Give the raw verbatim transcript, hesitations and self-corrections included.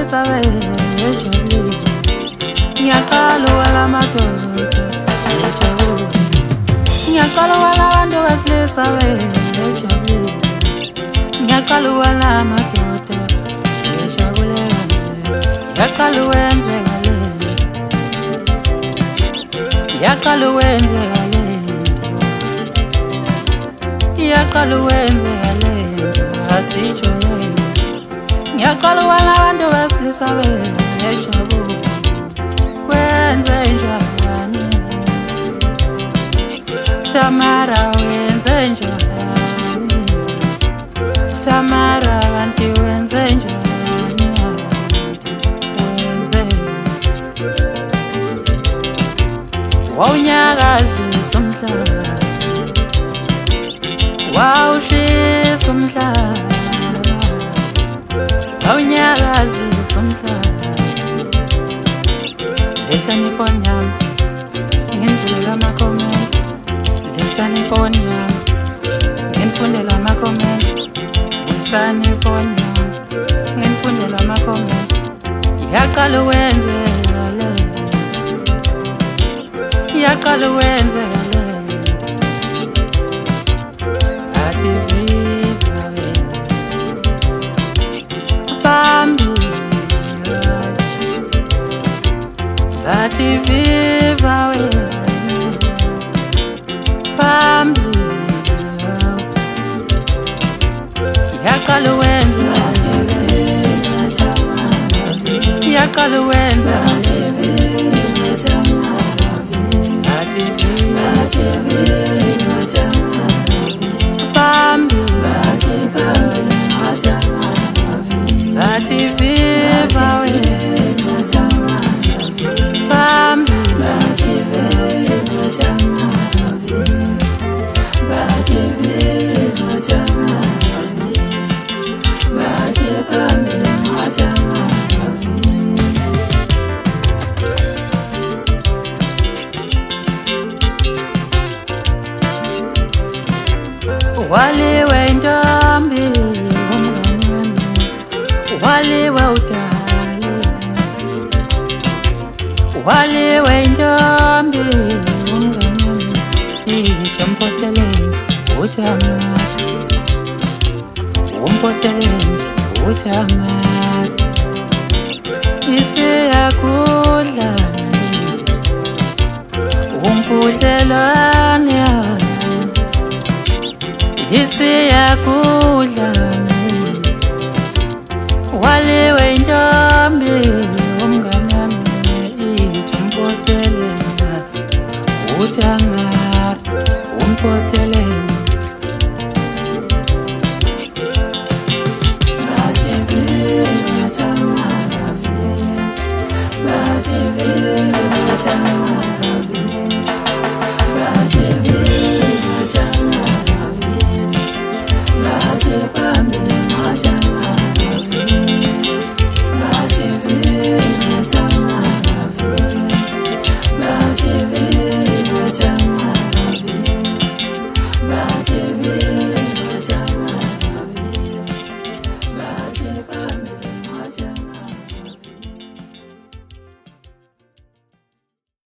basilisa bejabulile ngiyaqala wala madoda bejabulile ngiyaqala wala bantu basilisa bejabulile ngiyaqala wala madoda bejabulile ngiyaqala wenze ngale ngiyaqala wenze ngale ngiyaqala wenze ngale asitsho ngiyaqala wala bantu basilisa bejabulile wenze njani Tamara wenze njani Tamara kanti wenze njani wenze wawunyakazisa umhlaba wawushisa umhlaba wawunyakazisa umhlaba lethani ifoni yami ngimvulela ama-comment lethani ifoni yami ngimfundela ama-comment busani ifoni yami ngimfundela ama-comment yaqala wenze ngale yaqala wenze ngale athi viva bambi athi viva bambi yaqala wenze yaqala wenze bambi athi viva bambi waliwe ntombi umngani wami waliwe udali waliwe ntombi umngani wami itsho mposteleni uthi amari umposteleni uthi amari isiyakudla umpudlelwane yami isiyakudla waliwe ntombi umngani wami itsho mposteleni uthi amari umposteleni